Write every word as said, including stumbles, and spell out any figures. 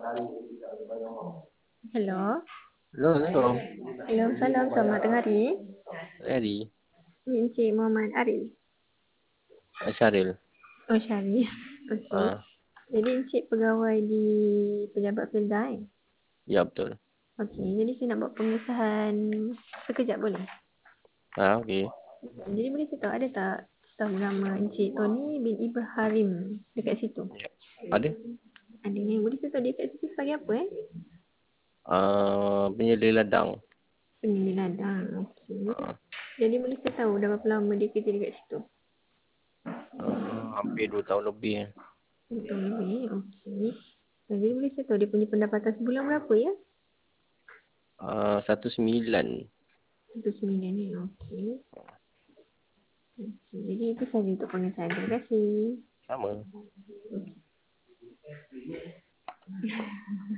Hello. Hello, Assalamualaikum. Hello, salam. Selamat tengah hari. Eri, Ini Encik Muhammad Arif. Syaril. Oh, Syarif. Okey. Ah, Jadi Encik pegawai di Pejabat Firza kan? ya betul. Okey, jadi saya nak buat pengesahan sekejap boleh? Ah, okey. Jadi boleh saya tahu ada tak staf nama Encik Tony bin Ibrahim dekat situ? Ya. Ada? Ada ni. Boleh saya tahu dia kat situ sebagai apa eh? Ah, penyelai ladang. Penyelai ladang. Okey. Ah, Jadi boleh saya tahu dah berapa lama dia kerja dekat situ? ah, hampir dua tahun lebih. Betul lebih. Okey. Jadi boleh saya tahu dia punya pendapatan sebulan berapa ya? Ah, satu sembilan. Satu sembilan ni. Okey. Okey. Jadi itu sahaja untuk pengesahan. Terima kasih. Sama.